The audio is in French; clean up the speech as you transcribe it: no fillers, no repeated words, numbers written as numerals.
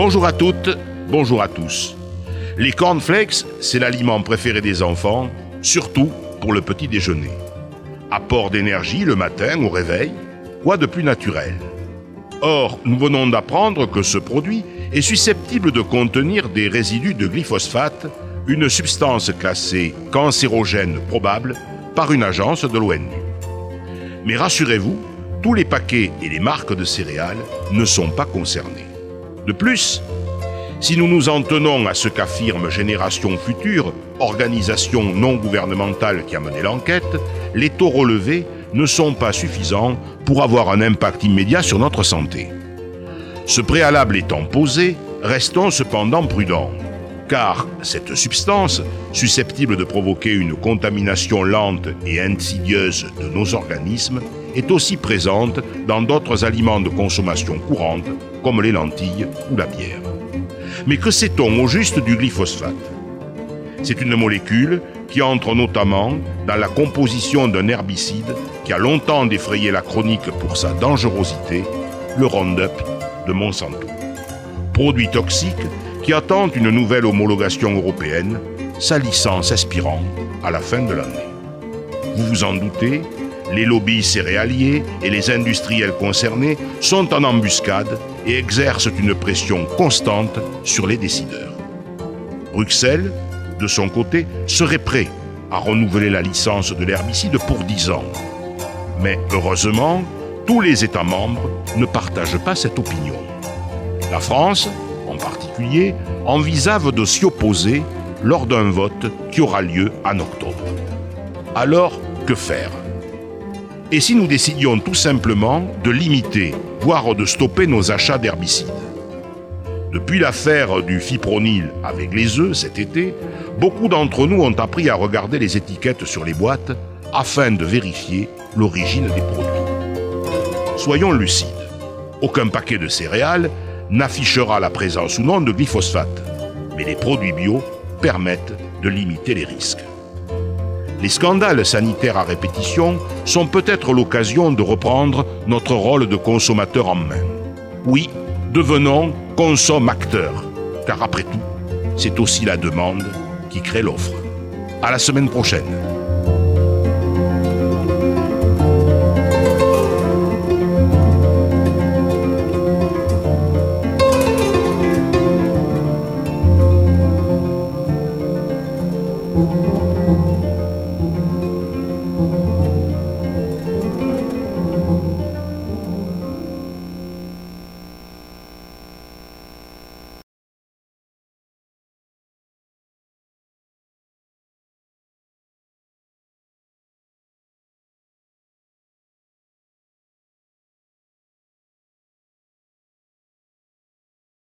Bonjour à toutes, bonjour à tous. Les cornflakes, c'est l'aliment préféré des enfants, surtout pour le petit déjeuner. Apport d'énergie le matin au réveil, quoi de plus naturel? Or, nous venons d'apprendre que ce produit est susceptible de contenir des résidus de glyphosate, une substance classée cancérogène probable par une agence de l'ONU. Mais rassurez-vous, tous les paquets et les marques de céréales ne sont pas concernés. De plus, si nous nous en tenons à ce qu'affirme Génération Future, organisation non gouvernementale qui a mené l'enquête, les taux relevés ne sont pas suffisants pour avoir un impact immédiat sur notre santé. Ce préalable étant posé, restons cependant prudents, car cette substance, susceptible de provoquer une contamination lente et insidieuse de nos organismes, est aussi présente dans d'autres aliments de consommation courante, comme les lentilles ou la bière. Mais que sait-on au juste du glyphosate? C'est une molécule qui entre notamment dans la composition d'un herbicide qui a longtemps défrayé la chronique pour sa dangerosité, le Roundup de Monsanto. Produit toxique qui attend une nouvelle homologation européenne, sa licence expirant à la fin de l'année. Vous vous en doutez, les lobbies céréaliers et les industriels concernés sont en embuscade et exercent une pression constante sur les décideurs. Bruxelles, de son côté, serait prêt à renouveler la licence de l'herbicide pour 10 ans. Mais heureusement, tous les États membres ne partagent pas cette opinion. La France, en particulier, envisage de s'y opposer lors d'un vote qui aura lieu en octobre. Alors, que faire ? Et si nous décidions tout simplement de limiter, voire de stopper nos achats d'herbicides? Depuis l'affaire du fipronil avec les œufs cet été, beaucoup d'entre nous ont appris à regarder les étiquettes sur les boîtes afin de vérifier l'origine des produits. Soyons lucides, aucun paquet de céréales n'affichera la présence ou non de glyphosate, mais les produits bio permettent de limiter les risques. Les scandales sanitaires à répétition sont peut-être l'occasion de reprendre notre rôle de consommateur en main. Oui, devenons consommateurs, car après tout, c'est aussi la demande qui crée l'offre. À la semaine prochaine.